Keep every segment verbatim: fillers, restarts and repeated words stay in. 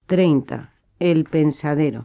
treinta. El pensadero.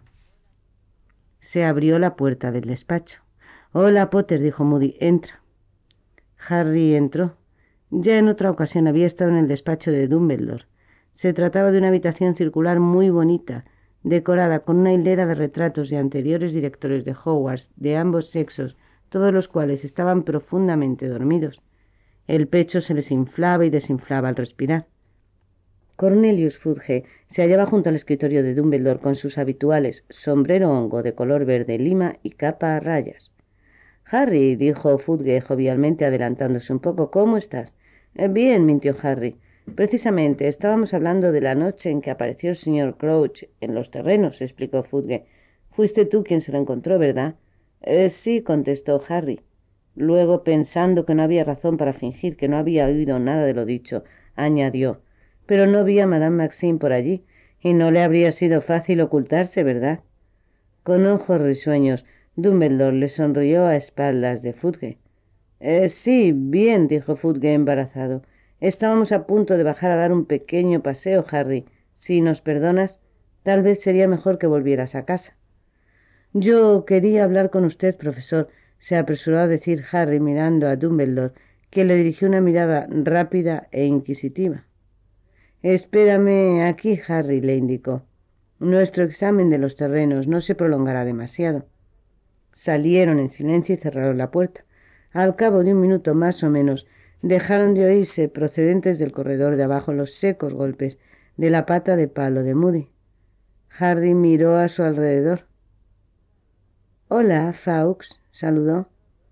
Se abrió la puerta del despacho. «Hola, Potter», dijo Moody. «Entra». Harry entró. Ya en otra ocasión había estado en el despacho de Dumbledore. Se trataba de una habitación circular muy bonita, decorada con una hilera de retratos de anteriores directores de Hogwarts, de ambos sexos, todos los cuales estaban profundamente dormidos. El pecho se les inflaba y desinflaba al respirar. Cornelius Fudge se hallaba junto al escritorio de Dumbledore con sus habituales sombrero hongo de color verde lima y capa a rayas. «Harry», dijo Fudge jovialmente adelantándose un poco, «¿cómo estás?» «Eh, bien», mintió Harry. «Precisamente estábamos hablando de la noche en que apareció el señor Crouch en los terrenos», explicó Fudge. «Fuiste tú quien se lo encontró, ¿verdad?» «Eh, sí», contestó Harry. Luego, pensando que no había razón para fingir que no había oído nada de lo dicho, añadió: «Pero no vi a Madame Maxime por allí, y no le habría sido fácil ocultarse, ¿verdad?» Con ojos risueños, Dumbledore le sonrió a espaldas de Fudge. Eh, sí, bien», dijo Fudge embarazado. «Estábamos a punto de bajar a dar un pequeño paseo, Harry. Si nos perdonas, tal vez sería mejor que volvieras a casa». «Yo quería hablar con usted, profesor», se apresuró a decir Harry mirando a Dumbledore, que le dirigió una mirada rápida e inquisitiva. «Espérame aquí», Harry le indicó. «Nuestro examen de los terrenos no se prolongará demasiado». Salieron en silencio y cerraron la puerta. Al cabo de un minuto más o menos, dejaron de oírse, procedentes del corredor de abajo, los secos golpes de la pata de palo de Moody. Harry miró a su alrededor. «Hola, Fawkes», saludó.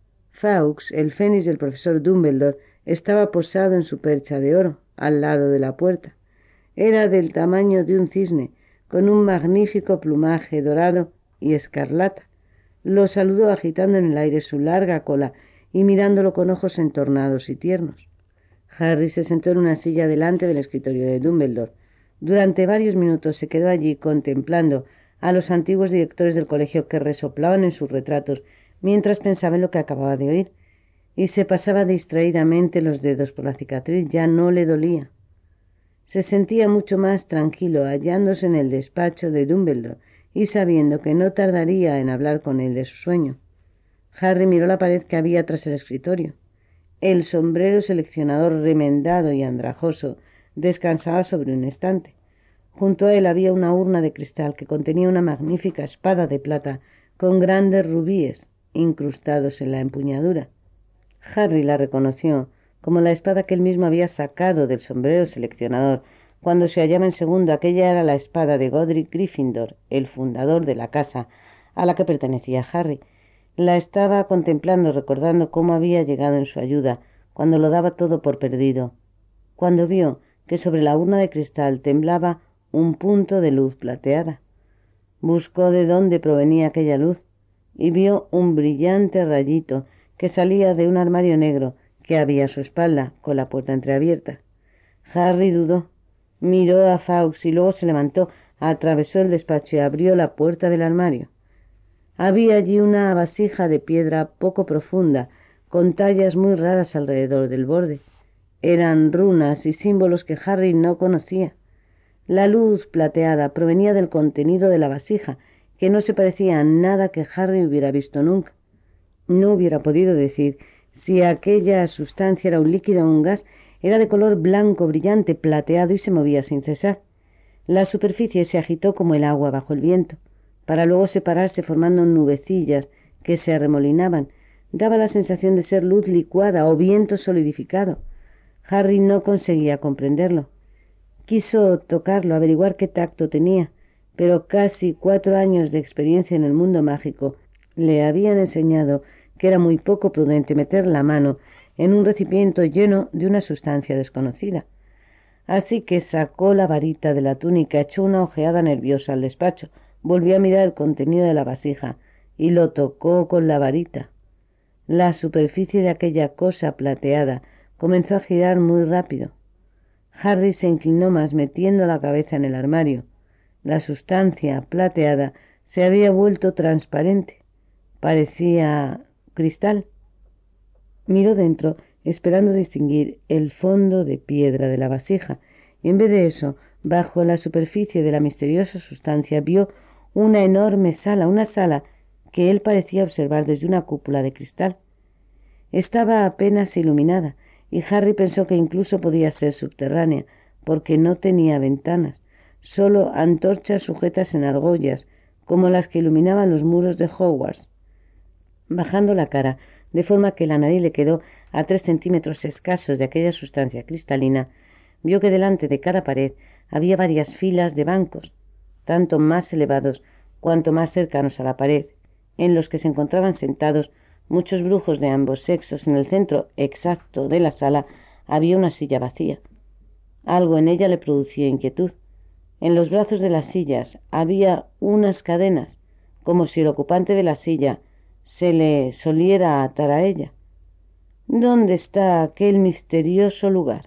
Fawkes, el fénix del profesor Dumbledore, estaba posado en su percha de oro, al lado de la puerta. Era del tamaño de un cisne, con un magnífico plumaje dorado y escarlata. Lo saludó agitando en el aire su larga cola y mirándolo con ojos entornados y tiernos. Harry se sentó en una silla delante del escritorio de Dumbledore. Durante varios minutos se quedó allí contemplando a los antiguos directores del colegio que resoplaban en sus retratos mientras pensaba en lo que acababa de oír, y se pasaba distraídamente los dedos por la cicatriz. Ya no le dolía. Se sentía mucho más tranquilo hallándose en el despacho de Dumbledore y sabiendo que no tardaría en hablar con él de su sueño. Harry miró la pared que había tras el escritorio. El sombrero seleccionador remendado y andrajoso descansaba sobre un estante. Junto a él había una urna de cristal que contenía una magnífica espada de plata con grandes rubíes incrustados en la empuñadura. Harry la reconoció como la espada que él mismo había sacado del sombrero seleccionador cuando se hallaba en segundo. Aquella era la espada de Godric Gryffindor, el fundador de la casa a la que pertenecía Harry. La estaba contemplando, recordando cómo había llegado en su ayuda cuando lo daba todo por perdido, cuando vio que sobre la urna de cristal temblaba un punto de luz plateada. Buscó de dónde provenía aquella luz y vio un brillante rayito que salía de un armario negro que había a su espalda, con la puerta entreabierta. Harry dudó, miró a Fawkes y luego se levantó, atravesó el despacho y abrió la puerta del armario. Había allí una vasija de piedra poco profunda, con tallas muy raras alrededor del borde. Eran runas y símbolos que Harry no conocía. La luz plateada provenía del contenido de la vasija, que no se parecía a nada que Harry hubiera visto nunca. No hubiera podido decir si aquella sustancia era un líquido o un gas. Era de color blanco brillante, plateado, y se movía sin cesar. La superficie se agitó como el agua bajo el viento, para luego separarse formando nubecillas que se arremolinaban. Daba la sensación de ser luz licuada o viento solidificado. Harry no conseguía comprenderlo. Quiso tocarlo, averiguar qué tacto tenía, pero casi cuatro años de experiencia en el mundo mágico le habían enseñado que era muy poco prudente meter la mano en un recipiente lleno de una sustancia desconocida. Así que sacó la varita de la túnica, echó una ojeada nerviosa al despacho, volvió a mirar el contenido de la vasija y lo tocó con la varita. La superficie de aquella cosa plateada comenzó a girar muy rápido. Harry se inclinó más, metiendo la cabeza en el armario. La sustancia plateada se había vuelto transparente. Parecía cristal. Miró dentro, esperando distinguir el fondo de piedra de la vasija, y en vez de eso Bajo la superficie de la misteriosa sustancia vio una enorme sala, una sala que él parecía observar desde una cúpula de cristal. Estaba apenas iluminada, y Harry pensó que incluso podía ser subterránea, porque no tenía ventanas, solo antorchas sujetas en argollas, como las que iluminaban los muros de Hogwarts. Bajando la cara, de forma que la nariz le quedó a tres centímetros escasos de aquella sustancia cristalina, vio que delante de cada pared había varias filas de bancos, tanto más elevados cuanto más cercanos a la pared, en los que se encontraban sentados muchos brujos de ambos sexos. En el centro exacto de la sala había una silla vacía. Algo en ella le producía inquietud. En los brazos de las sillas había unas cadenas, como si el ocupante de la silla se le soliera atar a ella. ¿Dónde está aquel misterioso lugar?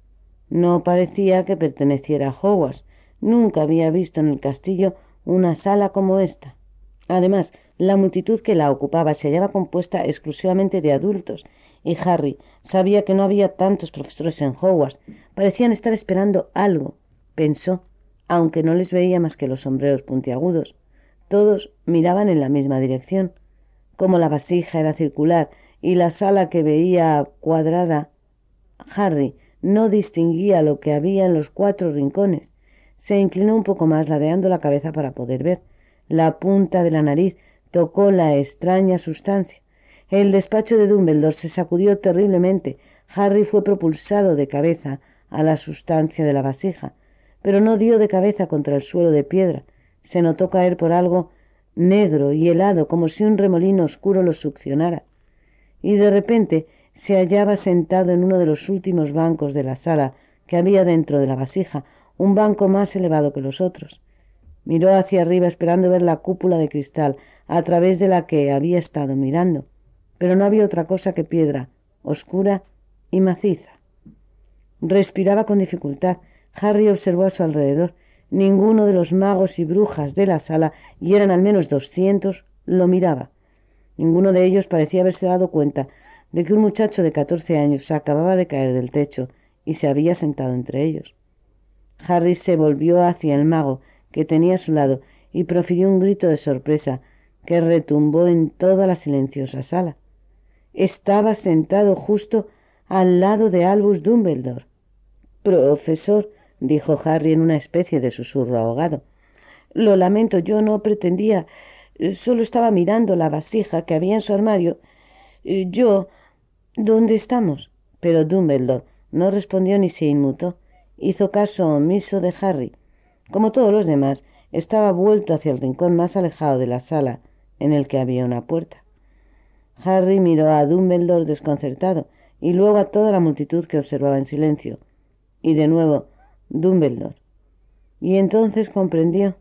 No parecía que perteneciera a Hogwarts. Nunca había visto en el castillo una sala como esta. Además, la multitud que la ocupaba se hallaba compuesta exclusivamente de adultos, y Harry sabía que no había tantos profesores en Hogwarts. Parecían estar esperando algo, pensó, aunque no les veía más que los sombreros puntiagudos. Todos miraban en la misma dirección. Como la vasija era circular y la sala que veía cuadrada, Harry no distinguía lo que había en los cuatro rincones. Se inclinó un poco más, ladeando la cabeza para poder ver. La punta de la nariz tocó la extraña sustancia. El despacho de Dumbledore se sacudió terriblemente. Harry fue propulsado de cabeza a la sustancia de la vasija, pero no dio de cabeza contra el suelo de piedra. Se notó caer por algo negro y helado, como si un remolino oscuro lo succionara. Y de repente se hallaba sentado en uno de los últimos bancos de la sala que había dentro de la vasija, un banco más elevado que los otros. Miró hacia arriba esperando ver la cúpula de cristal a través de la que había estado mirando, pero no había otra cosa que piedra, oscura y maciza. Respiraba con dificultad. Harry observó a su alrededor. Ninguno de los magos y brujas de la sala, y eran al menos doscientos, lo miraba. Ninguno de ellos parecía haberse dado cuenta de que un muchacho de catorce años acababa de caer del techo y se había sentado entre ellos. Harry se volvió hacia el mago que tenía a su lado y profirió un grito de sorpresa que retumbó en toda la silenciosa sala. Estaba sentado justo al lado de Albus Dumbledore. «Profesor», dijo Harry en una especie de susurro ahogado, «lo lamento, yo no pretendía, solo estaba mirando la vasija que había en su armario. Yo... ¿Dónde estamos?» Pero Dumbledore no respondió ni se inmutó. Hizo caso omiso de Harry. Como todos los demás, estaba vuelto hacia el rincón más alejado de la sala, en el que había una puerta. Harry miró a Dumbledore desconcertado, y luego a toda la multitud que observaba en silencio. Y de nuevo, Dumbledore. Y entonces comprendió.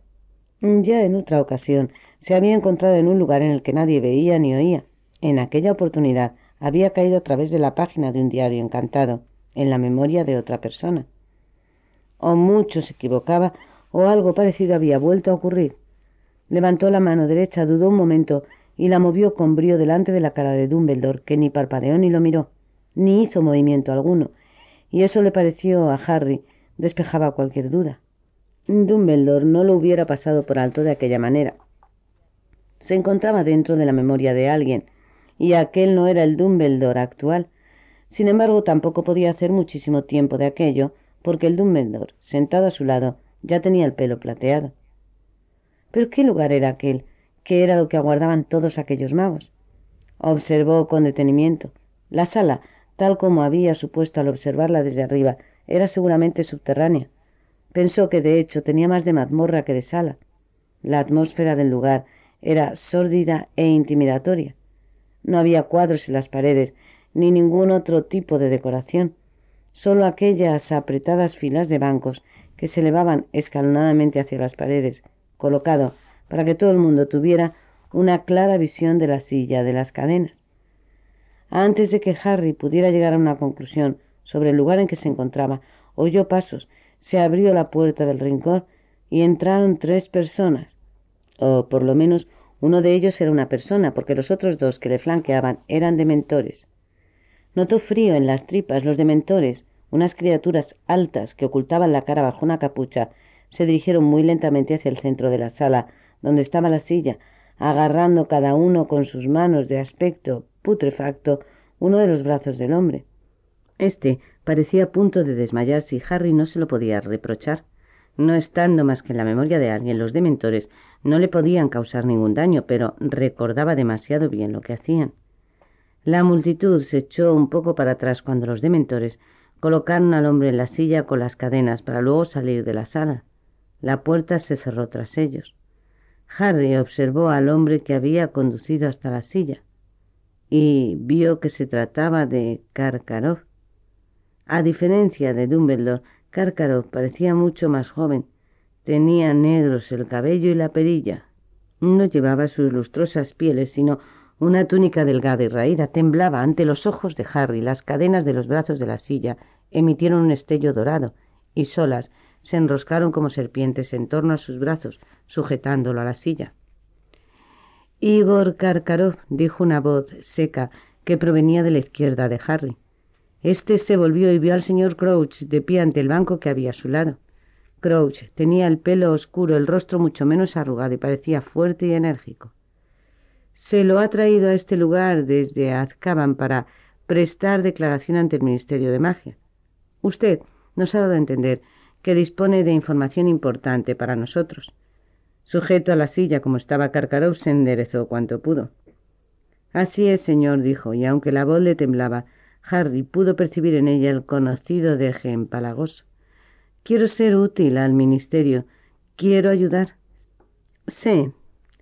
Ya en otra ocasión se había encontrado en un lugar en el que nadie veía ni oía. En aquella oportunidad había caído a través de la página de un diario encantado, en la memoria de otra persona. O mucho se equivocaba, o algo parecido había vuelto a ocurrir. Levantó la mano derecha, dudó un momento y la movió con brío delante de la cara de Dumbledore, que ni parpadeó ni lo miró, ni hizo movimiento alguno, y eso le pareció a Harry despejaba cualquier duda. Dumbledore no lo hubiera pasado por alto de aquella manera. Se encontraba dentro de la memoria de alguien, y aquel no era el Dumbledore actual. Sin embargo, tampoco podía hacer muchísimo tiempo de aquello, porque el Dumbledore, sentado a su lado, ya tenía el pelo plateado. ¿Pero qué lugar era aquel? ¿Qué era lo que aguardaban todos aquellos magos? Observó con detenimiento. La sala, tal como había supuesto al observarla desde arriba, era seguramente subterránea. Pensó que, de hecho, tenía más de mazmorra que de sala. La atmósfera del lugar era sórdida e intimidatoria. No había cuadros en las paredes, ni ningún otro tipo de decoración. Solo aquellas apretadas filas de bancos que se elevaban escalonadamente hacia las paredes, colocado para que todo el mundo tuviera una clara visión de la silla, de las cadenas. Antes de que Harry pudiera llegar a una conclusión sobre el lugar en que se encontraba, oyó pasos, se abrió la puerta del rincón y entraron tres personas. O, por lo menos, uno de ellos era una persona, porque los otros dos que le flanqueaban eran dementores. Notó frío en las tripas. Los dementores, Unas criaturas altas que ocultaban la cara bajo una capucha se dirigieron muy lentamente hacia el centro de la sala, donde estaba la silla, agarrando cada uno con sus manos de aspecto putrefacto uno de los brazos del hombre. Este parecía a punto de desmayarse y Harry no se lo podía reprochar. No estando más que en la memoria de alguien, los dementores no le podían causar ningún daño, pero recordaba demasiado bien lo que hacían. La multitud se echó un poco para atrás cuando los dementores colocaron al hombre en la silla con las cadenas para luego salir de la sala. La puerta se cerró tras ellos. Harry observó al hombre que había conducido hasta la silla y vio que se trataba de Karkaroff. A diferencia de Dumbledore, Karkaroff parecía mucho más joven. Tenía negros el cabello y la perilla. No llevaba sus lustrosas pieles, sino una túnica delgada y raída. Temblaba ante los ojos de Harry. Las cadenas de los brazos de la silla emitieron un destello dorado y solas se enroscaron como serpientes en torno a sus brazos, sujetándolo a la silla. Igor Karkaroff, dijo una voz seca que provenía de la izquierda de Harry. Este se volvió y vio al señor Crouch de pie ante el banco que había a su lado. Crouch tenía el pelo oscuro, el rostro mucho menos arrugado y parecía fuerte y enérgico. Se lo ha traído a este lugar desde Azkaban para prestar declaración ante el Ministerio de Magia. Usted nos ha dado a entender que dispone de información importante para nosotros. Sujeto a la silla como estaba Karkaroff, se enderezó cuanto pudo. Así es, señor, dijo, y aunque la voz le temblaba, Harry pudo percibir en ella el conocido deje empalagoso. Quiero ser útil al ministerio. Quiero ayudar. Sé,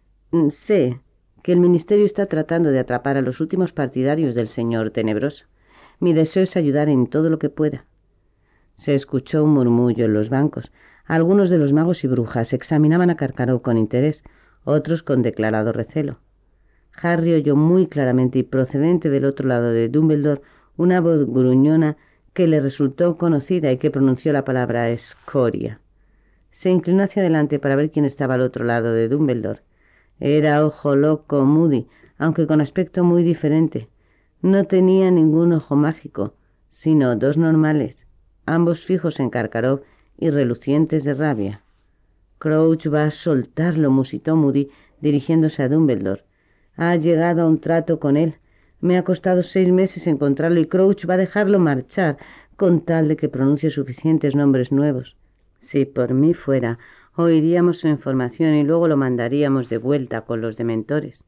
sé que el ministerio está tratando de atrapar a los últimos partidarios del señor tenebroso. Mi deseo es ayudar en todo lo que pueda. Se escuchó un murmullo en los bancos. Algunos de los magos y brujas examinaban a Karkaroff con interés, otros con declarado recelo. Harry oyó muy claramente y procedente del otro lado de Dumbledore una voz gruñona que le resultó conocida y que pronunció la palabra escoria. Se inclinó hacia adelante para ver quién estaba al otro lado de Dumbledore. Era Ojo Loco Moody, aunque con aspecto muy diferente. No tenía ningún ojo mágico, sino dos normales, ambos fijos en Karkaroff y relucientes de rabia. Crouch va a soltarlo, musitó Moody, dirigiéndose a Dumbledore. Ha llegado a un trato con él. Me ha costado seis meses encontrarlo y Crouch va a dejarlo marchar con tal de que pronuncie suficientes nombres nuevos. Si por mí fuera, oiríamos su información y luego lo mandaríamos de vuelta con los dementores.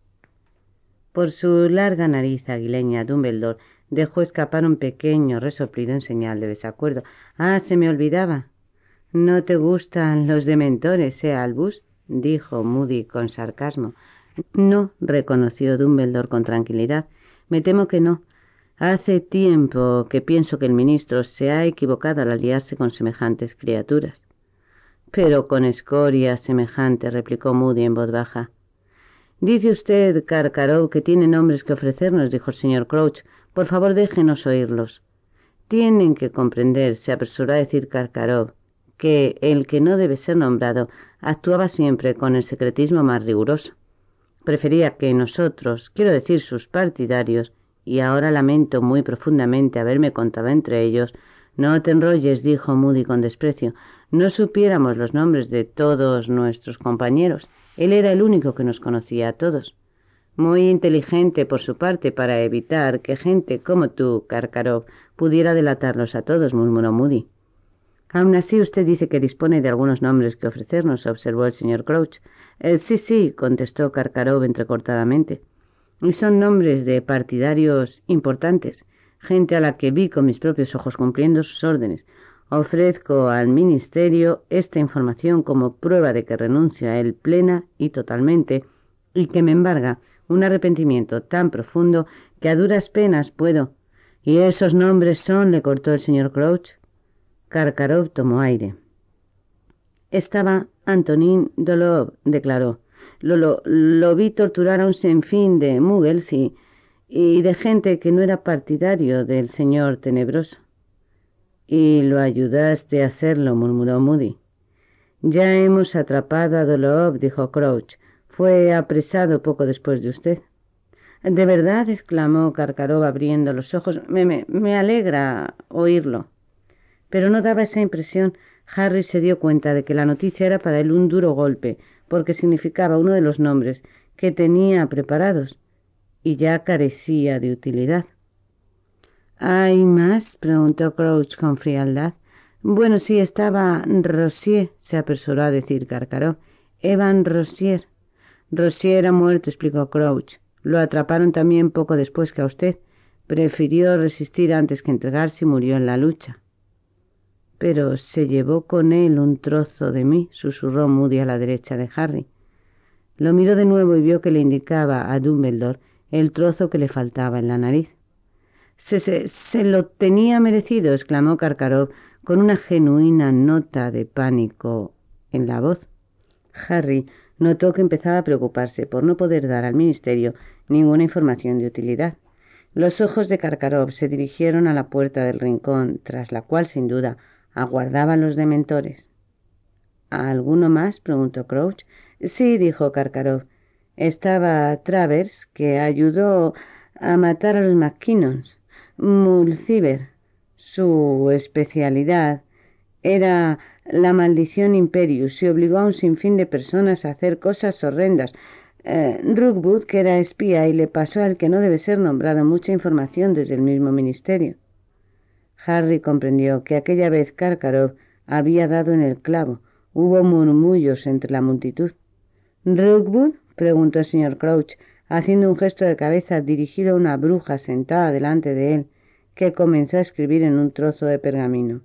Por su larga nariz aguileña, Dumbledore dejó escapar un pequeño resoplido en señal de desacuerdo. Ah, se me olvidaba. ¿No te gustan los dementores, eh, Albus?, dijo Moody con sarcasmo. No, reconoció Dumbledore con tranquilidad. Me temo que no. Hace tiempo que pienso que el ministro se ha equivocado al aliarse con semejantes criaturas. Pero con escoria semejante, replicó Moody en voz baja. Dice usted, Karkaroff, que tiene nombres que ofrecernos, dijo el señor Crouch. Por favor, déjenos oírlos. Tienen que comprender, se apresuró a decir Karkaroff, que el que no debe ser nombrado actuaba siempre con el secretismo más riguroso. Prefería que nosotros, quiero decir sus partidarios, y ahora lamento muy profundamente haberme contado entre ellos, no te enrolles, dijo Moody con desprecio, no supiéramos los nombres de todos nuestros compañeros. Él era el único que nos conocía a todos. Muy inteligente por su parte para evitar que gente como tú, Karkaroff, pudiera delatarlos a todos, murmuró Moody. Aun así usted dice que dispone de algunos nombres que ofrecernos, observó el señor Crouch. Eh, sí, sí, contestó Karkaroff entrecortadamente. Y son nombres de partidarios importantes, gente a la que vi con mis propios ojos cumpliendo sus órdenes. Ofrezco al ministerio esta información como prueba de que renuncio a él plena y totalmente, y que me embarga un arrepentimiento tan profundo que a duras penas puedo. ¿Y esos nombres son?, le cortó el señor Crouch. Karkaroff tomó aire. Estaba Antonin Dolov, declaró. Lo, lo, lo vi torturar a un sinfín de muggles y, y de gente que no era partidario del señor tenebroso. Y lo ayudaste a hacerlo, murmuró Moody. Ya hemos atrapado a Dolov, dijo Crouch. Fue apresado poco después de usted. ¿De verdad?, exclamó Karkaroff abriendo los ojos. Me, me, me alegra oírlo. pero no daba esa impresión. Harry se dio cuenta de que la noticia era para él un duro golpe, porque significaba uno de los nombres que tenía preparados, y ya carecía de utilidad. ¿Hay más?, preguntó Crouch con frialdad. Bueno, sí, estaba Rossier, se apresuró a decir Karkaroff. Evan Rossier. Rossier ha muerto, explicó Crouch. Lo atraparon también poco después que a usted. Prefirió resistir antes que entregarse y murió en la lucha. Pero se llevó con él un trozo de mí, susurró Moody a la derecha de Harry. Lo miró de nuevo y vio que le indicaba a Dumbledore el trozo que le faltaba en la nariz. Se, se, se lo tenía merecido, exclamó Karkaroff con una genuina nota de pánico en la voz. Harry notó que empezaba a preocuparse por no poder dar al ministerio ninguna información de utilidad. Los ojos de Karkaroff se dirigieron a la puerta del rincón, tras la cual, sin duda, aguardaban los dementores. ¿Alguno más?, preguntó Crouch. Sí, dijo Karkaroff. Estaba Travers, que ayudó a matar a los McKinnons. Mulciber, su especialidad, era la maldición Imperius y obligó a un sinfín de personas a hacer cosas horrendas. Eh, Rookwood, que era espía y le pasó al que no debe ser nombrado mucha información desde el mismo ministerio. Harry comprendió que aquella vez Karkaroff había dado en el clavo. Hubo murmullos entre la multitud. ¿Rookwood?, preguntó el señor Crouch, haciendo un gesto de cabeza dirigido a una bruja sentada delante de él, que comenzó a escribir en un trozo de pergamino.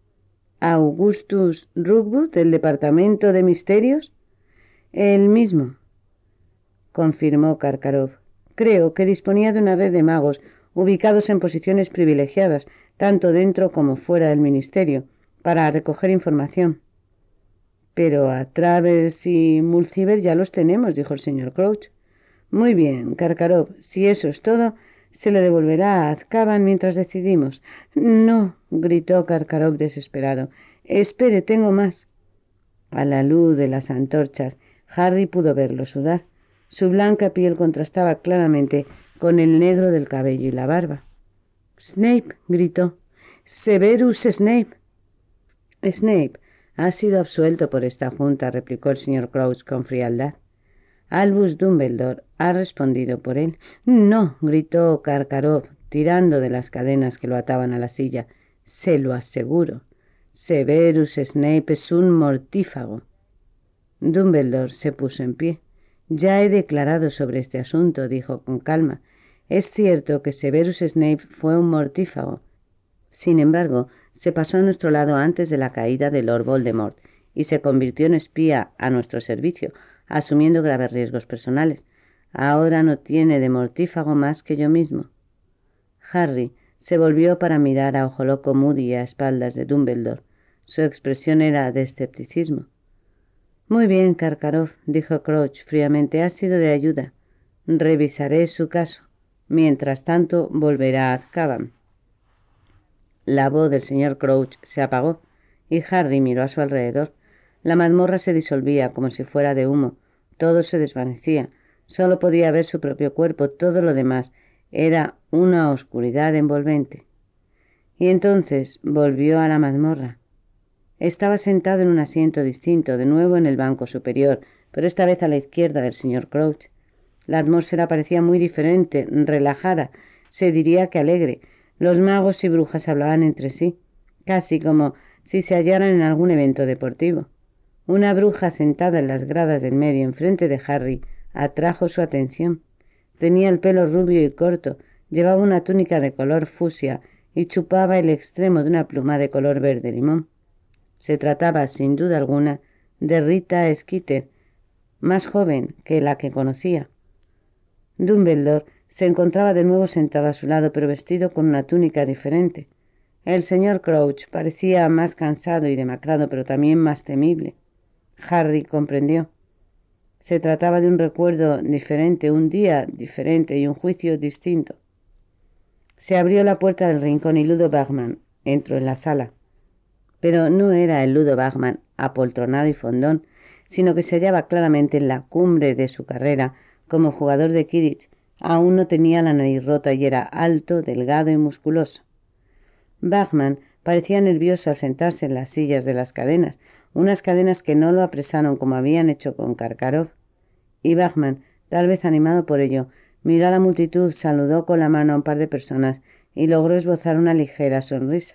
¿Augustus Rookwood, del Departamento de Misterios? El mismo, confirmó Karkaroff. Creo que disponía de una red de magos ubicados en posiciones privilegiadas, tanto dentro como fuera del ministerio, para recoger información. Pero a Travers y Mulciber ya los tenemos, dijo el señor Crouch. Muy bien, Karkaroff, si eso es todo, se le devolverá a Azkaban mientras decidimos. No, gritó Karkaroff desesperado. Espere, tengo más. A la luz de las antorchas, Harry pudo verlo sudar. Su blanca piel contrastaba claramente con el negro del cabello y la barba. Snape, gritó. Severus Snape. Snape ha sido absuelto por esta junta, replicó el señor Crouch con frialdad. Albus Dumbledore ha respondido por él. No, gritó Karkaroff, tirando de las cadenas que lo ataban a la silla. Se lo aseguro. Severus Snape es un mortífago. Dumbledore se puso en pie. Ya he declarado sobre este asunto, dijo con calma. Es cierto que Severus Snape fue un mortífago. Sin embargo, se pasó a nuestro lado antes de la caída de Lord Voldemort y se convirtió en espía a nuestro servicio, asumiendo graves riesgos personales. Ahora no tiene de mortífago más que yo mismo. Harry se volvió para mirar a ojo loco Moody a espaldas de Dumbledore. Su expresión era de escepticismo. Muy bien, Karkaroff, dijo Crouch fríamente, ha sido de ayuda. Revisaré su caso. Mientras tanto, volverá a Azkaban. La voz del señor Crouch se apagó y Harry miró a su alrededor. La mazmorra se disolvía como si fuera de humo. Todo se desvanecía. Solo podía ver su propio cuerpo. Todo lo demás era una oscuridad envolvente. Y entonces volvió a la mazmorra. Estaba sentado en un asiento distinto, de nuevo en el banco superior, pero esta vez a la izquierda del señor Crouch. La atmósfera parecía muy diferente, relajada, se diría que alegre. Los magos y brujas hablaban entre sí, casi como si se hallaran en algún evento deportivo. Una bruja sentada en las gradas del medio, enfrente de Harry, atrajo su atención. Tenía el pelo rubio y corto, llevaba una túnica de color fucsia y chupaba el extremo de una pluma de color verde limón. Se trataba, sin duda alguna, de Rita Skeeter, más joven que la que conocía. Dumbledore se encontraba de nuevo sentado a su lado, pero vestido con una túnica diferente. El señor Crouch parecía más cansado y demacrado, pero también más temible. Harry comprendió. Se trataba de un recuerdo diferente, un día diferente y un juicio distinto. Se abrió la puerta del rincón y Ludo Bagman entró en la sala. Pero no era el Ludo Bagman apoltronado y fondón, sino que se hallaba claramente en la cumbre de su carrera como jugador de Quidditch. Aún no tenía la nariz rota y era alto, delgado y musculoso. Bagman parecía nervioso al sentarse en las sillas de las cadenas, unas cadenas que no lo apresaron como habían hecho con Karkaroff. Y Bachmann, tal vez animado por ello, miró a la multitud, saludó con la mano a un par de personas y logró esbozar una ligera sonrisa.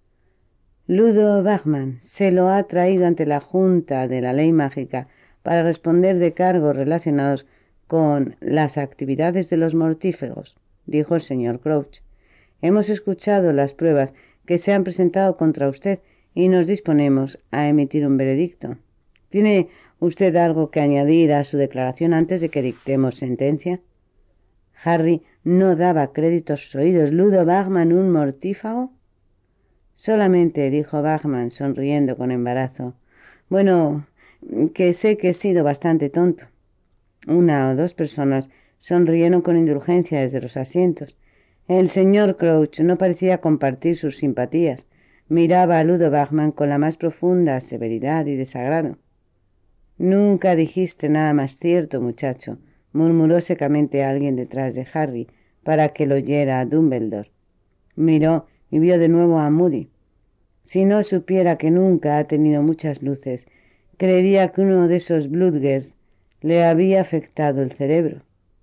Ludo Bachmann se lo ha traído ante la Junta de la Ley Mágica para responder de cargos relacionados con las actividades de los mortífagos, dijo el señor Crouch. Hemos escuchado las pruebas que se han presentado contra usted y nos disponemos a emitir un veredicto. ¿Tiene usted algo que añadir a su declaración antes de que dictemos sentencia? Harry no daba crédito a sus oídos. ¿Ludo Bachmann un mortífago? Solamente, dijo Bachmann, sonriendo con embarazo. Bueno, que sé que he sido bastante tonto. Una o dos personas sonrieron con indulgencia desde los asientos. El señor Crouch no parecía compartir sus simpatías. Miraba a Ludo Bachmann con la más profunda severidad y desagrado. Nunca dijiste nada más cierto, muchacho, murmuró secamente alguien detrás de Harry, para que lo oyera Dumbledore. Miró y vio de nuevo a Moody. Si no supiera que nunca ha tenido muchas luces, creería que uno de esos Bloodgers le había afectado el cerebro.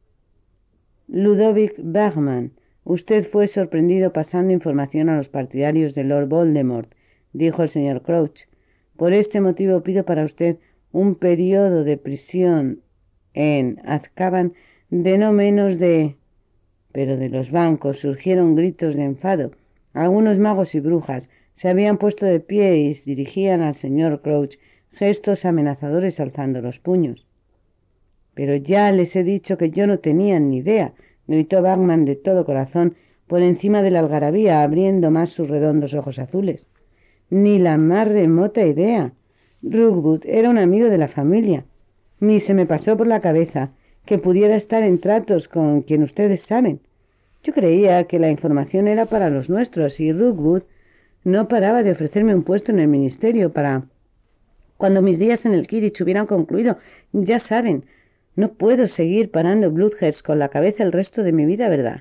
Ludovic Bachmann, usted fue sorprendido pasando información a los partidarios de Lord Voldemort, dijo el señor Crouch. Por este motivo pido para usted un periodo de prisión en Azkaban de no menos de... Pero de los bancos surgieron gritos de enfado. Algunos magos y brujas se habían puesto de pie y dirigían al señor Crouch gestos amenazadores alzando los puños. Pero ya les he dicho que yo no tenía ni idea, gritó Bachmann de todo corazón por encima de la algarabía, abriendo más sus redondos ojos azules. Ni la más remota idea. Rookwood era un amigo de la familia. Ni se me pasó por la cabeza que pudiera estar en tratos con quien ustedes saben. Yo creía que la información era para los nuestros y Rookwood no paraba de ofrecerme un puesto en el ministerio para... Cuando mis días en el Quidditch hubieran concluido, ya saben, no puedo seguir parando Bloodheads con la cabeza el resto de mi vida, ¿verdad?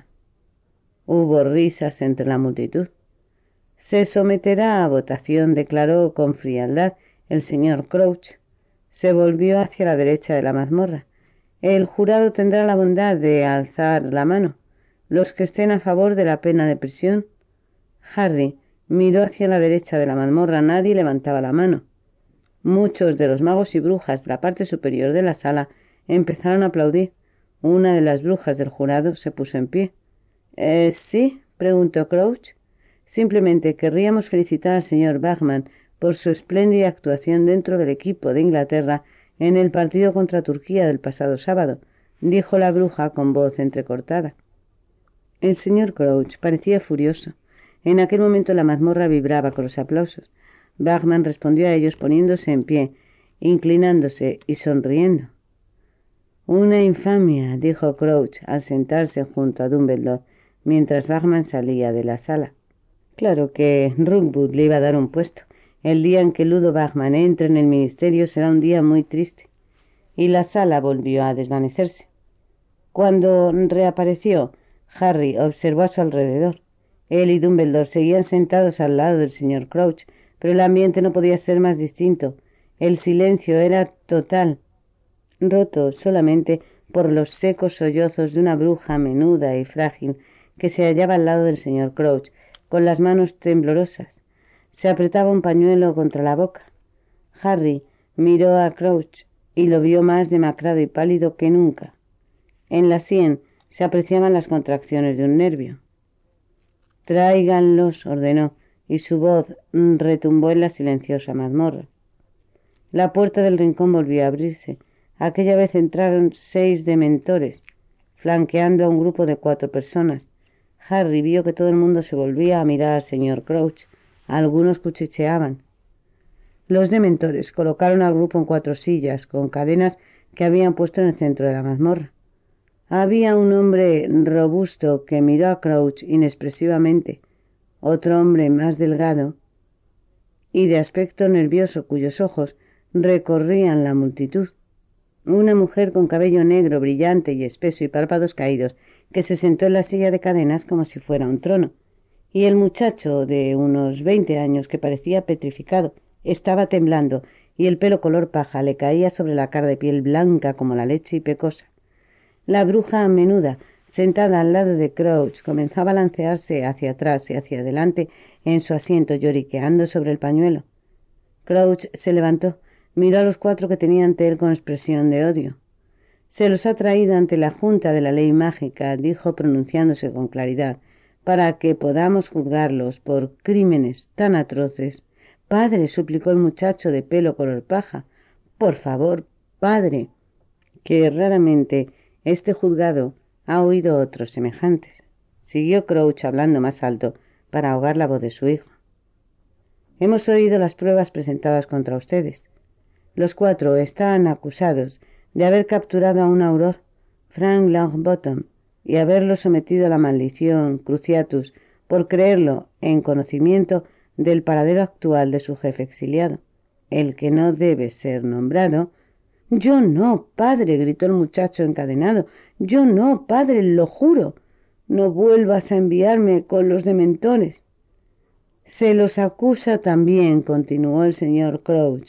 Hubo risas entre la multitud. Se someterá a votación, declaró con frialdad el señor Crouch. Se volvió hacia la derecha de la mazmorra. El jurado tendrá la bondad de alzar la mano. Los que estén a favor de la pena de prisión. Harry miró hacia la derecha de la mazmorra. Nadie levantaba la mano. Muchos de los magos y brujas de la parte superior de la sala empezaron a aplaudir. Una de las brujas del jurado se puso en pie. ¿Eh, sí? Preguntó Crouch. Simplemente querríamos felicitar al señor Bachmann por su espléndida actuación dentro del equipo de Inglaterra en el partido contra Turquía del pasado sábado, dijo la bruja con voz entrecortada. El señor Crouch parecía furioso. En aquel momento la mazmorra vibraba con los aplausos. Bachmann respondió a ellos poniéndose en pie, inclinándose y sonriendo. Una infamia, dijo Crouch al sentarse junto a Dumbledore, mientras Bachmann salía de la sala. Claro que Rookwood le iba a dar un puesto. El día en que Ludo Bachmann entre en el ministerio será un día muy triste. Y la sala volvió a desvanecerse. Cuando reapareció, Harry observó a su alrededor. Él y Dumbledore seguían sentados al lado del señor Crouch, pero el ambiente no podía ser más distinto. El silencio era total, roto solamente por los secos sollozos de una bruja menuda y frágil que se hallaba al lado del señor Crouch, con las manos temblorosas. Se apretaba un pañuelo contra la boca. Harry miró a Crouch y lo vio más demacrado y pálido que nunca. En la sien se apreciaban las contracciones de un nervio. «Tráiganlos», ordenó, y su voz retumbó en la silenciosa mazmorra. La puerta del rincón volvió a abrirse. Aquella vez entraron seis dementores, flanqueando a un grupo de cuatro personas. Harry vio que todo el mundo se volvía a mirar al señor Crouch. Algunos cuchicheaban. Los dementores colocaron al grupo en cuatro sillas, con cadenas que habían puesto en el centro de la mazmorra. Había un hombre robusto que miró a Crouch inexpresivamente, otro hombre más delgado y de aspecto nervioso cuyos ojos recorrían la multitud, una mujer con cabello negro brillante y espeso y párpados caídos que se sentó en la silla de cadenas como si fuera un trono, y el muchacho de unos veinte años, que parecía petrificado, estaba temblando, y el pelo color paja le caía sobre la cara de piel blanca como la leche y pecosa. La bruja menuda, sentada al lado de Crouch, comenzó a balancearse hacia atrás y hacia adelante en su asiento, lloriqueando sobre el pañuelo. Crouch se levantó, miró a los cuatro que tenían ante él con expresión de odio. «Se los ha traído ante la Junta de la Ley Mágica», dijo pronunciándose con claridad, «para que podamos juzgarlos por crímenes tan atroces». «Padre», suplicó el muchacho de pelo color paja, «por favor, padre», que raramente este juzgado ha oído otros semejantes. Siguió Crouch hablando más alto para ahogar la voz de su hijo. «Hemos oído las pruebas presentadas contra ustedes. Los cuatro están acusados de haber capturado a un auror, Frank Longbottom, y haberlo sometido a la maldición Cruciatus por creerlo en conocimiento del paradero actual de su jefe exiliado, el que no debe ser nombrado». «Yo no, padre», gritó el muchacho encadenado. «Yo no, padre, lo juro. No vuelvas a enviarme con los dementores». «Se los acusa también», continuó el señor Crouch,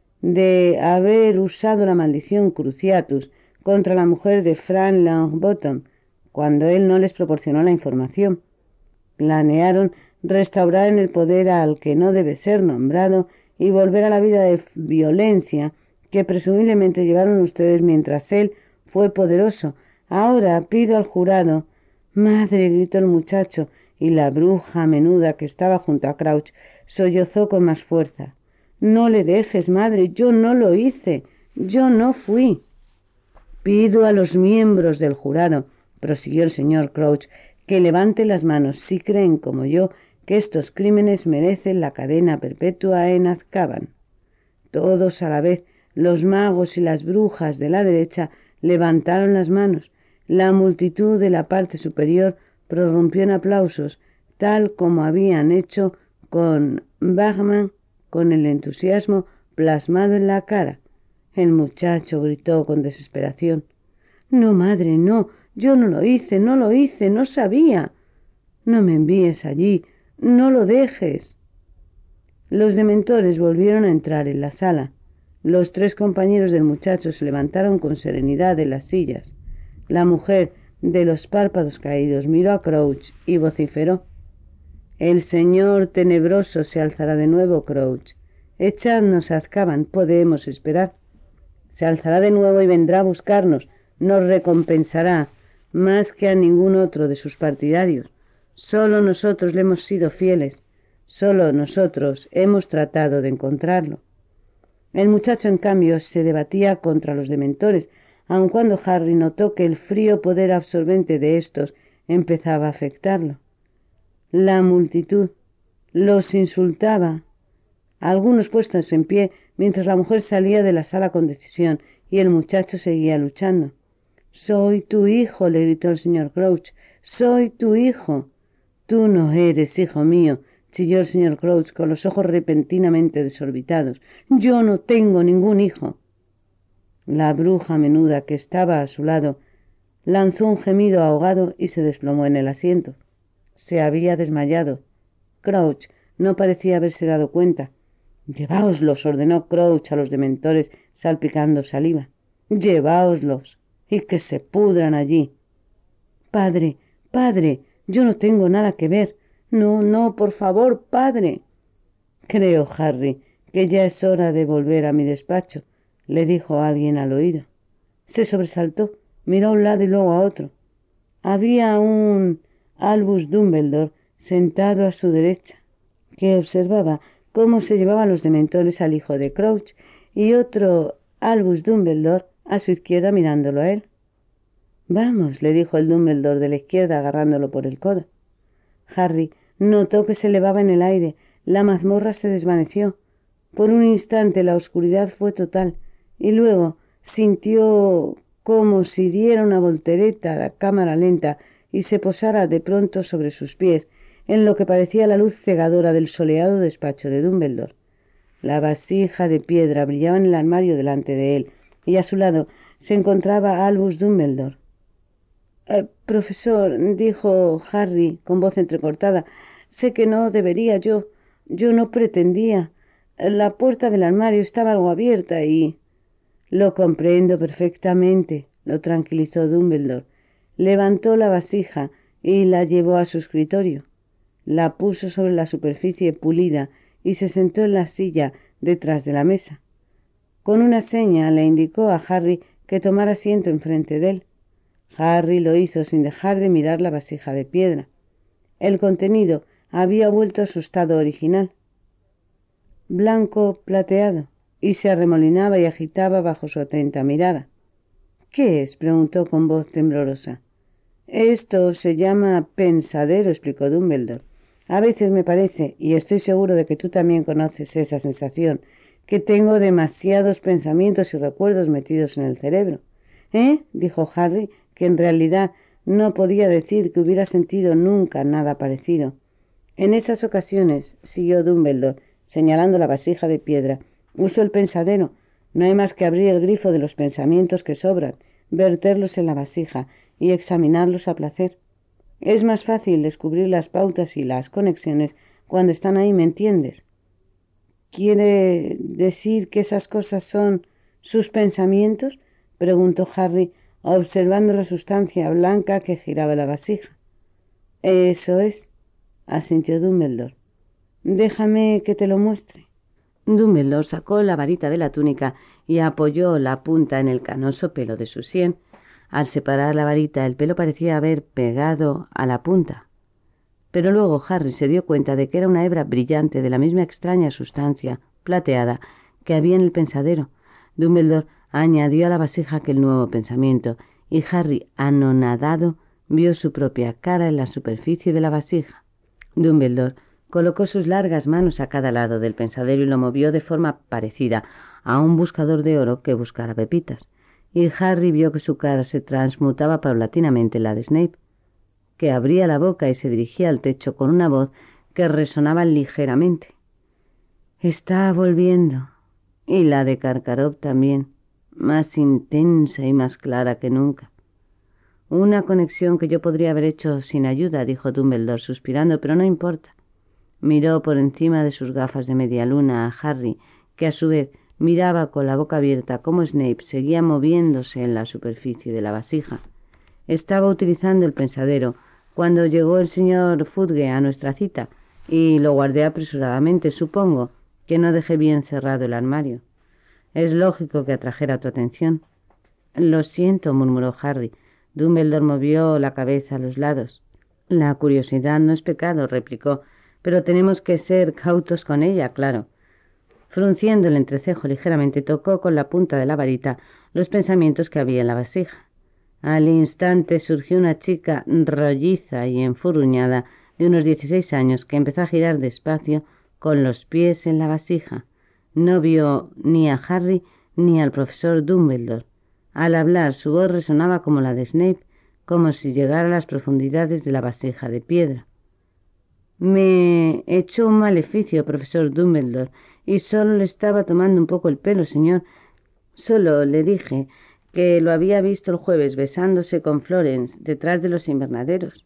«de haber usado la maldición Cruciatus contra la mujer de Frank Longbottom cuando él no les proporcionó la información. Planearon restaurar en el poder al que no debe ser nombrado y volver a la vida de violencia que presumiblemente llevaron ustedes mientras él fue poderoso. Ahora pido al jurado». «Madre», gritó el muchacho, y la bruja menuda que estaba junto a Crouch sollozó con más fuerza. «No le dejes, madre, yo no lo hice, yo no fui». «Pido a los miembros del jurado», prosiguió el señor Crouch, «que levanten las manos si creen, como yo, que estos crímenes merecen la cadena perpetua en Azkaban». Todos a la vez, los magos y las brujas de la derecha, levantaron las manos. La multitud de la parte superior prorrumpió en aplausos, tal como habían hecho con Bagman, con el entusiasmo plasmado en la cara. El muchacho gritó con desesperación: «No, madre, no, yo no lo hice, no lo hice, no sabía. No me envíes allí, no lo dejes». Los dementores volvieron a entrar en la sala. Los tres compañeros del muchacho se levantaron con serenidad de las sillas. La mujer de los párpados caídos miró a Crouch y vociferó: «El señor tenebroso se alzará de nuevo, Crouch. Echadnos a Azkaban, podemos esperar. Se alzará de nuevo y vendrá a buscarnos. Nos recompensará más que a ningún otro de sus partidarios. Solo nosotros le hemos sido fieles. Solo nosotros hemos tratado de encontrarlo». El muchacho, en cambio, se debatía contra los dementores, aun cuando Harry notó que el frío poder absorbente de éstos empezaba a afectarlo. La multitud los insultaba, algunos puestos en pie, mientras la mujer salía de la sala con decisión y el muchacho seguía luchando. «Soy tu hijo», le gritó el señor Crouch, «soy tu hijo». «Tú no eres hijo mío», chilló el señor Crouch con los ojos repentinamente desorbitados. «Yo no tengo ningún hijo». La bruja menuda que estaba a su lado lanzó un gemido ahogado y se desplomó en el asiento. Se había desmayado. Crouch no parecía haberse dado cuenta. «Lleváoslos», ordenó Crouch a los dementores salpicando saliva. «Lleváoslos y que se pudran allí». «Padre, padre, yo no tengo nada que ver. No, no, por favor, padre». «Creo, Harry, que ya es hora de volver a mi despacho», le dijo alguien al oído. Se sobresaltó, miró a un lado y luego a otro. Había un Albus Dumbledore sentado a su derecha, que observaba cómo se llevaban los dementores al hijo de Crouch, y otro Albus Dumbledore a su izquierda mirándolo a él. «Vamos», le dijo el Dumbledore de la izquierda agarrándolo por el codo. Harry notó que se elevaba en el aire. La mazmorra se desvaneció. Por un instante la oscuridad fue total, y luego sintió como si diera una voltereta a cámara lenta y se posara de pronto sobre sus pies, en lo que parecía la luz cegadora del soleado despacho de Dumbledore. La vasija de piedra brillaba en el armario delante de él, y a su lado se encontraba Albus Dumbledore. Eh, «Profesor», dijo Harry con voz entrecortada, Sé que no debería, yo... yo no pretendía. La puerta del armario estaba algo abierta y... Lo comprendo perfectamente, lo tranquilizó Dumbledore. Levantó la vasija y la llevó a su escritorio. La puso sobre la superficie pulida y se sentó en la silla detrás de la mesa. Con una seña le indicó a Harry que tomara asiento enfrente de él. Harry lo hizo sin dejar de mirar la vasija de piedra. El contenido había vuelto a su estado original, blanco plateado, y se arremolinaba y agitaba bajo su atenta mirada. —¿Qué es? —preguntó con voz temblorosa. —Esto se llama pensadero —explicó Dumbledore—. A veces me parece, y estoy seguro de que tú también conoces esa sensación, que tengo demasiados pensamientos y recuerdos metidos en el cerebro. —¿Eh? —dijo Harry, que en realidad no podía decir que hubiera sentido nunca nada parecido. En esas ocasiones, siguió Dumbledore, señalando la vasija de piedra, uso el pensadero. No hay más que abrir el grifo de los pensamientos que sobran, verterlos en la vasija y examinarlos a placer. Es más fácil descubrir las pautas y las conexiones cuando están ahí, ¿me entiendes? —¿Quiere decir que esas cosas son sus pensamientos? —preguntó Harry, observando la sustancia blanca que giraba la vasija. —Eso es —asintió Dumbledore—. Déjame que te lo muestre. Dumbledore sacó la varita de la túnica y apoyó la punta en el canoso pelo de su sien. Al separar la varita, el pelo parecía haber pegado a la punta. Pero luego Harry se dio cuenta de que era una hebra brillante de la misma extraña sustancia plateada que había en el pensadero. Dumbledore añadió a la vasija aquel nuevo pensamiento, y Harry, anonadado, vio su propia cara en la superficie de la vasija. Dumbledore colocó sus largas manos a cada lado del pensadero y lo movió de forma parecida a un buscador de oro que buscara pepitas, y Harry vio que su cara se transmutaba paulatinamente en la de Snape, que abría la boca y se dirigía al techo con una voz que resonaba ligeramente. —Está volviendo. Y la de Karkaroff también, más intensa y más clara que nunca. —Una conexión que yo podría haber hecho sin ayuda —dijo Dumbledore suspirando—, pero no importa. Miró por encima de sus gafas de media luna a Harry, que a su vez miraba con la boca abierta cómo Snape seguía moviéndose en la superficie de la vasija. Estaba utilizando el pensadero cuando llegó el señor Fudge a nuestra cita, y lo guardé apresuradamente. Supongo que no dejé bien cerrado el armario. Es lógico que atrajera tu atención. —Lo siento —murmuró Harry. Dumbledore movió la cabeza a los lados. —La curiosidad no es pecado —replicó—, pero tenemos que ser cautos con ella, claro. Frunciendo el entrecejo ligeramente, tocó con la punta de la varita los pensamientos que había en la vasija. Al instante surgió una chica rolliza y enfurruñada de unos dieciséis años que empezó a girar despacio con los pies en la vasija. No vio ni a Harry ni al profesor Dumbledore. Al hablar, su voz resonaba como la de Snape, como si llegara a las profundidades de la vasija de piedra. —Me echó un maleficio, profesor Dumbledore, y solo le estaba tomando un poco el pelo, señor. Solo le dije que lo había visto el jueves besándose con Florence detrás de los invernaderos.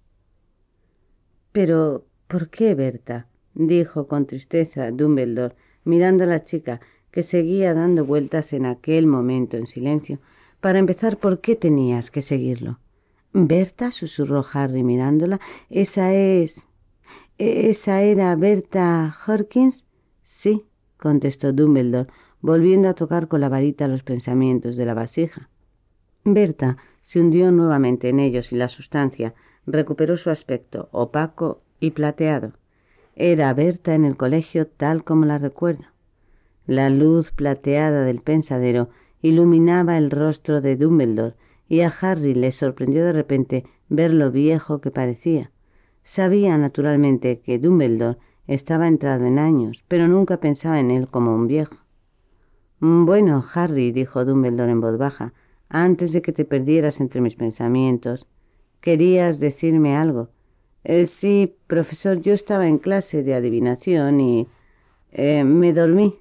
—¿Pero por qué, Berta? —dijo con tristeza Dumbledore, mirando a la chica, que seguía dando vueltas en aquel momento en silencio. —Para empezar, ¿por qué tenías que seguirlo? —¿Berta? —susurró Harry mirándola—, esa es... ¿Esa era Berta Hawkins? —Sí —contestó Dumbledore, volviendo a tocar con la varita los pensamientos de la vasija. Berta se hundió nuevamente en ellos y la sustancia recuperó su aspecto opaco y plateado. Era Berta en el colegio tal como la recuerdo. La luz plateada del pensadero iluminaba el rostro de Dumbledore y a Harry le sorprendió de repente ver lo viejo que parecía. Sabía naturalmente que Dumbledore estaba entrado en años, pero nunca pensaba en él como un viejo. —Bueno, Harry —dijo Dumbledore en voz baja—, antes de que te perdieras entre mis pensamientos, querías decirme algo. Eh, sí, profesor, yo estaba en clase de adivinación y... Eh, me dormí.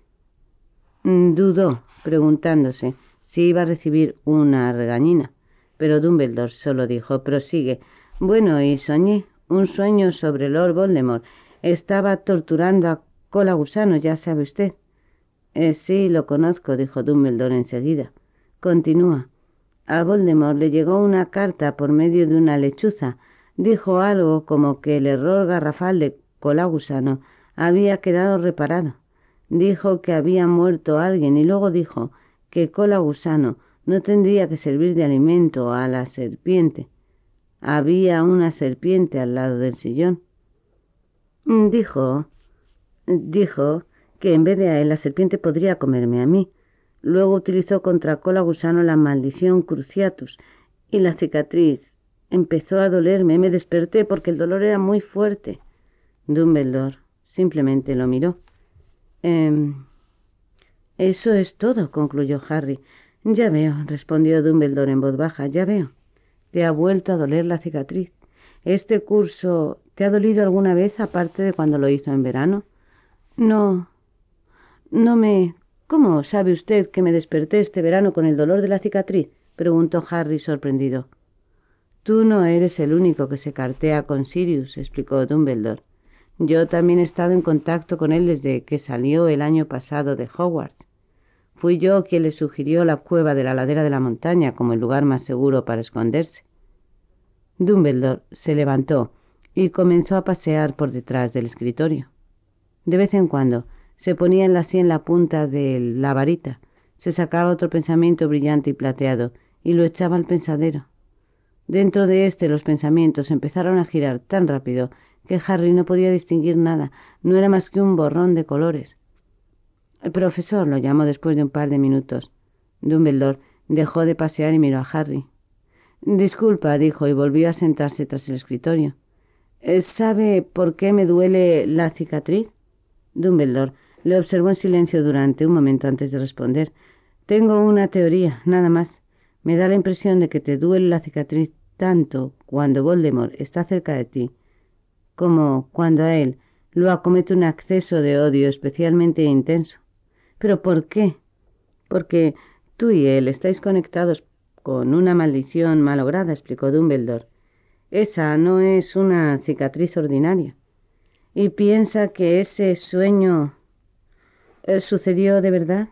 Dudó, preguntándose si iba a recibir una regañina, pero Dumbledore solo dijo: prosigue. Bueno, y soñé un sueño sobre Lord Voldemort. Estaba torturando a Cola Gusano, ya sabe usted. Eh, sí, lo conozco, dijo Dumbledore enseguida. Continúa. A Voldemort le llegó una carta por medio de una lechuza. Dijo algo como que el error garrafal de Cola Gusano había quedado reparado. Dijo que había muerto alguien y luego dijo que Cola Gusano no tendría que servir de alimento a la serpiente. Había una serpiente al lado del sillón. Dijo, dijo que en vez de a él la serpiente podría comerme a mí. Luego utilizó contra Cola Gusano la maldición Cruciatus y la cicatriz empezó a dolerme. Me desperté porque el dolor era muy fuerte. Dumbledore simplemente lo miró. Eh, Eso es todo, concluyó Harry. Ya veo, respondió Dumbledore en voz baja, ya veo. Te ha vuelto a doler la cicatriz. ¿Este curso te ha dolido alguna vez aparte de cuando lo hizo en verano? No, no me... ¿Cómo sabe usted que me desperté este verano con el dolor de la cicatriz?, preguntó Harry sorprendido. Tú no eres el único que se cartea con Sirius, explicó Dumbledore. Yo también he estado en contacto con él desde que salió el año pasado de Hogwarts. Fui yo quien le sugirió la cueva de la ladera de la montaña como el lugar más seguro para esconderse. Dumbledore se levantó y comenzó a pasear por detrás del escritorio. De vez en cuando se ponía en la sien la punta de la varita, se sacaba otro pensamiento brillante y plateado y lo echaba al pensadero. Dentro de éste los pensamientos empezaron a girar tan rápido que Harry no podía distinguir nada, no era más que un borrón de colores. El profesor lo llamó después de un par de minutos. Dumbledore dejó de pasear y miró a Harry. Disculpa, dijo, y volvió a sentarse tras el escritorio. ¿Sabe por qué me duele la cicatriz? Dumbledore le observó en silencio durante un momento antes de responder. Tengo una teoría, nada más. Me da la impresión de que te duele la cicatriz tanto cuando Voldemort está cerca de ti, como cuando a él lo acomete un acceso de odio especialmente intenso. ¿Pero por qué? Porque tú y él estáis conectados con una maldición malograda, explicó Dumbledore. Esa no es una cicatriz ordinaria. ¿Y piensa que ese sueño eh, sucedió de verdad?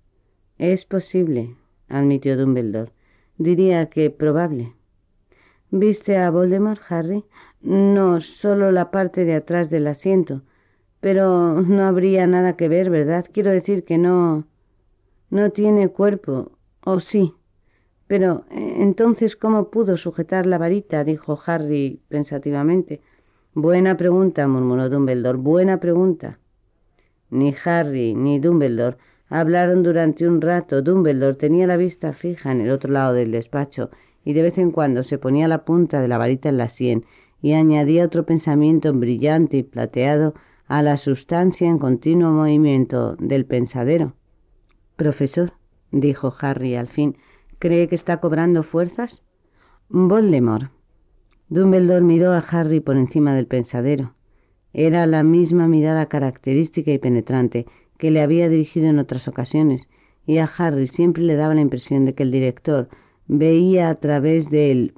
Es posible, admitió Dumbledore. Diría que probable. ¿Viste a Voldemort, Harry? No, solo la parte de atrás del asiento. Pero no habría nada que ver, ¿verdad? Quiero decir que no... no tiene cuerpo. ¿O sí? Pero entonces, ¿cómo pudo sujetar la varita?, dijo Harry pensativamente. Buena pregunta, murmuró Dumbledore. Buena pregunta. Ni Harry ni Dumbledore hablaron durante un rato. Dumbledore tenía la vista fija en el otro lado del despacho y de vez en cuando se ponía la punta de la varita en la sien y añadía otro pensamiento brillante y plateado a la sustancia en continuo movimiento del pensadero. Profesor, dijo Harry al fin, ¿cree que está cobrando fuerzas? Voldemort. Dumbledore miró a Harry por encima del pensadero. Era la misma mirada característica y penetrante que le había dirigido en otras ocasiones, y a Harry siempre le daba la impresión de que el director veía a través de él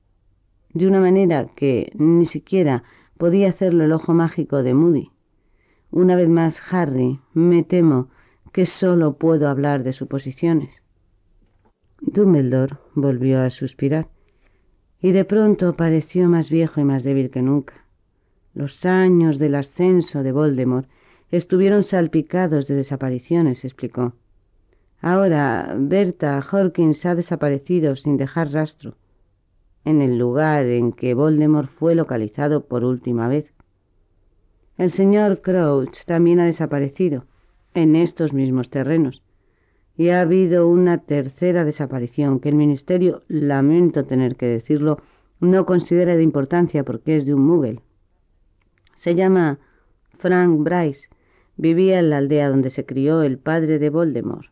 de una manera que ni siquiera podía hacerlo el ojo mágico de Moody. Una vez más, Harry, me temo que solo puedo hablar de suposiciones. Dumbledore volvió a suspirar, y de pronto pareció más viejo y más débil que nunca. Los años del ascenso de Voldemort estuvieron salpicados de desapariciones, explicó. Ahora Bertha Hawkins ha desaparecido sin dejar rastro, en el lugar en que Voldemort fue localizado por última vez. El señor Crouch también ha desaparecido, en estos mismos terrenos. Y ha habido una tercera desaparición que el Ministerio, lamento tener que decirlo, no considera de importancia porque es de un muggle. Se llama Frank Bryce. Vivía en la aldea donde se crió el padre de Voldemort.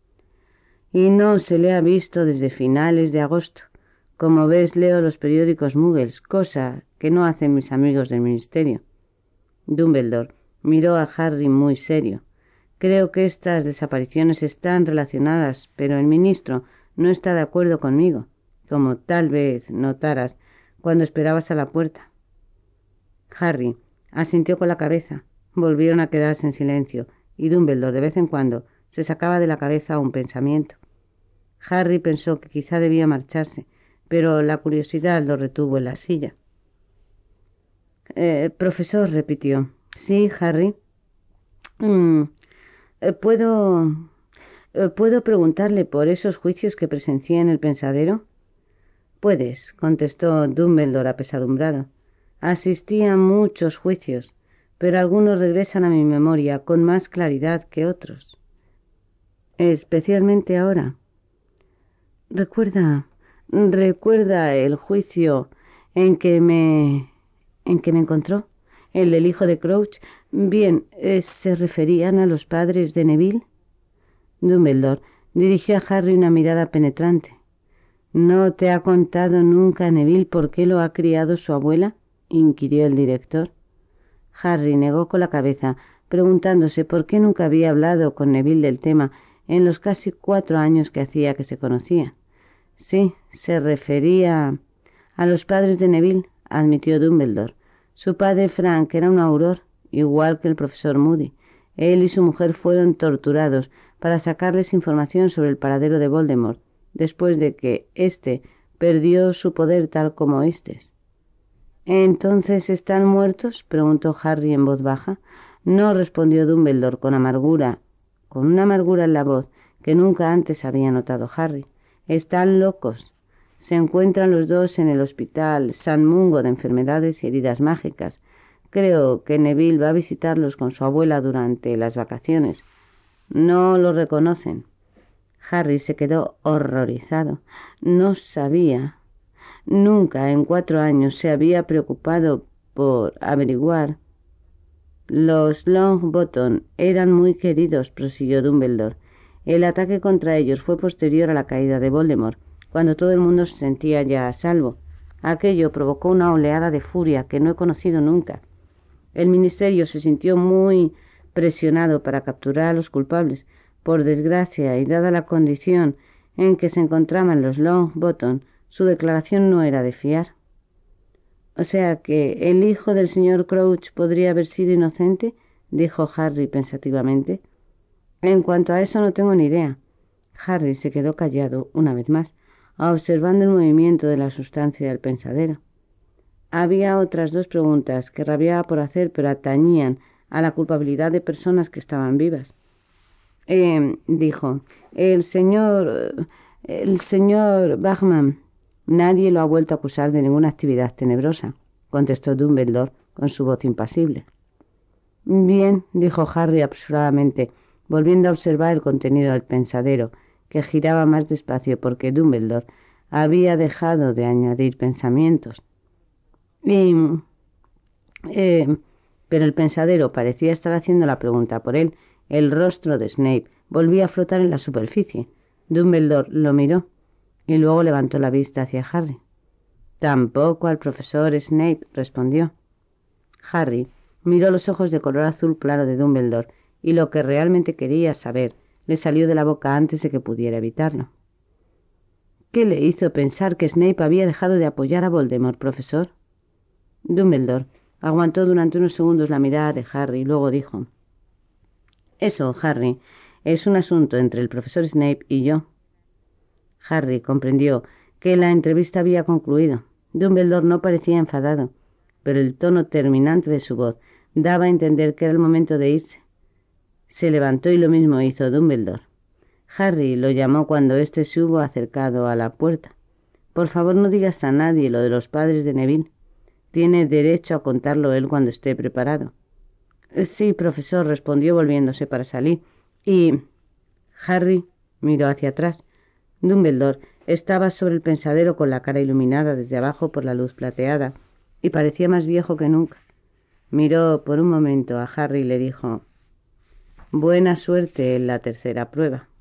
Y no se le ha visto desde finales de agosto. Como ves, leo los periódicos muggles, cosa que no hacen mis amigos del Ministerio. Dumbledore miró a Harry muy serio. Creo que estas desapariciones están relacionadas, pero el ministro no está de acuerdo conmigo, como tal vez notaras cuando esperabas a la puerta. Harry Asintió con la cabeza. Volvieron a quedarse en silencio, y Dumbledore de vez en cuando se sacaba de la cabeza un pensamiento. Harry pensó que quizá debía marcharse, pero la curiosidad lo retuvo en la silla. Eh, profesor, repitió. Sí, Harry. Mm, eh, ¿Puedo... eh, ¿Puedo preguntarle por esos juicios que presencié en el pensadero? Puedes, contestó Dumbledore apesadumbrado. Asistí a muchos juicios, pero algunos regresan a mi memoria con más claridad que otros. Especialmente ahora. Recuerda, recuerda el juicio en que me, en que me encontró, el del hijo de Crouch. Bien, eh, ¿se referían a los padres de Neville? Dumbledore dirigió a Harry una mirada penetrante. ¿No te ha contado nunca Neville por qué lo ha criado su abuela?, inquirió el director. Harry negó con la cabeza, preguntándose por qué nunca había hablado con Neville del tema en los casi cuatro años que hacía que se conocían. Sí, se refería a los padres de Neville, admitió Dumbledore. Su padre Frank era un auror, igual que el profesor Moody. Él y su mujer fueron torturados para sacarles información sobre el paradero de Voldemort, después de que éste perdió su poder tal como éstes. ¿Entonces están muertos?, preguntó Harry en voz baja. No, respondió Dumbledore con amargura, con una amargura en la voz que nunca antes había notado Harry. Están locos. Se encuentran los dos en el hospital San Mungo de enfermedades y heridas mágicas. Creo que Neville va a visitarlos con su abuela durante las vacaciones. No lo reconocen. Harry se quedó horrorizado. No sabía. Nunca en cuatro años se había preocupado por averiguar. Los Longbottom eran muy queridos, prosiguió Dumbledore. El ataque contra ellos fue posterior a la caída de Voldemort, cuando todo el mundo se sentía ya a salvo. Aquello provocó una oleada de furia que no he conocido nunca. El ministerio se sintió muy presionado para capturar a los culpables. Por desgracia, y dada la condición en que se encontraban los Longbottom, su declaración no era de fiar. O sea que el hijo del señor Crouch podría haber sido inocente, dijo Harry pensativamente. En cuanto a eso no tengo ni idea. Harry se quedó callado una vez más, observando el movimiento de la sustancia del pensadero. Había otras dos preguntas que rabiaba por hacer, pero atañían a la culpabilidad de personas que estaban vivas. Eh, dijo, el señor... el señor Bagman. Nadie lo ha vuelto a acusar de ninguna actividad tenebrosa, contestó Dumbledore con su voz impasible. Bien, dijo Harry apresuradamente, volviendo a observar el contenido del pensadero, que giraba más despacio porque Dumbledore había dejado de añadir pensamientos. Y... Eh, pero el pensadero parecía estar haciendo la pregunta por él. El rostro de Snape volvía a flotar en la superficie. Dumbledore lo miró y luego levantó la vista hacia Harry. Tampoco al profesor Snape, respondió. Harry miró los ojos de color azul claro de Dumbledore y lo que realmente quería saber le salió de la boca antes de que pudiera evitarlo. ¿Qué le hizo pensar que Snape había dejado de apoyar a Voldemort, profesor? Dumbledore aguantó durante unos segundos la mirada de Harry y luego dijo: Eso, Harry, es un asunto entre el profesor Snape y yo. Harry comprendió que la entrevista había concluido. Dumbledore no parecía enfadado, pero el tono terminante de su voz daba a entender que era el momento de irse. Se levantó y lo mismo hizo Dumbledore. Harry lo llamó cuando éste se hubo acercado a la puerta. Por favor, no digas a nadie lo de los padres de Neville. Tiene derecho a contarlo él cuando esté preparado. Sí, profesor, respondió volviéndose para salir. Y... Harry miró hacia atrás. Dumbledore estaba sobre el pensadero con la cara iluminada desde abajo por la luz plateada y parecía más viejo que nunca. Miró por un momento a Harry y le dijo: Buena suerte en la tercera prueba.